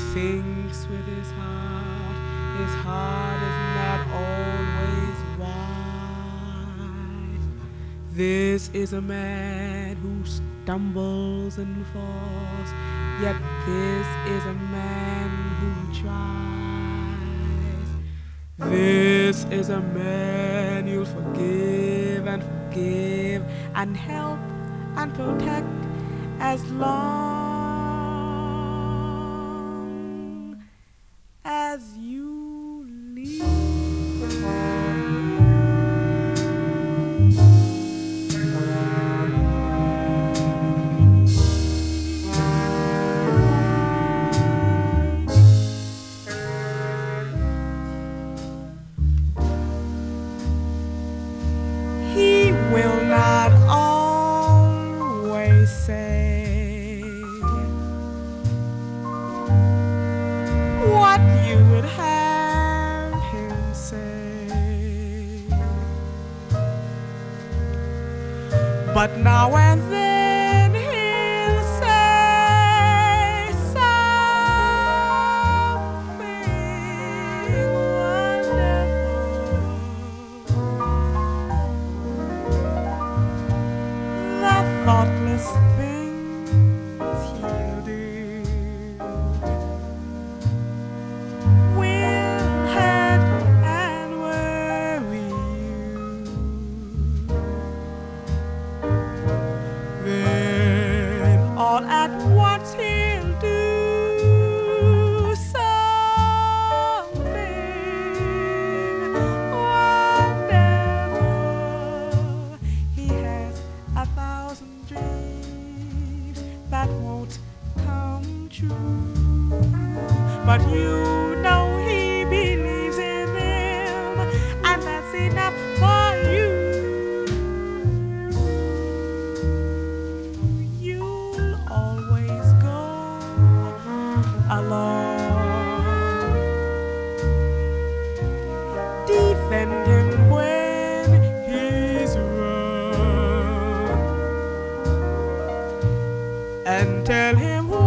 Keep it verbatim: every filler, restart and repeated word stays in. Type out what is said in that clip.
thinks with his heart, his heart is not always wise. This is a man who stumbles and falls, yet this is a man who tries. This is a man you'll forgive and forgive and help and protect as long as you live. He will not always say what you would have him say, but now and then he'll say something wonderful. The thoughtless things he'll do will hurt and worry you. Then all at once he'll do something wonderful. He has a thousand dreams that won't come true, but you know he believes in them, and that's enough for you. You'll always go along, defend him when he's wrong, and tell him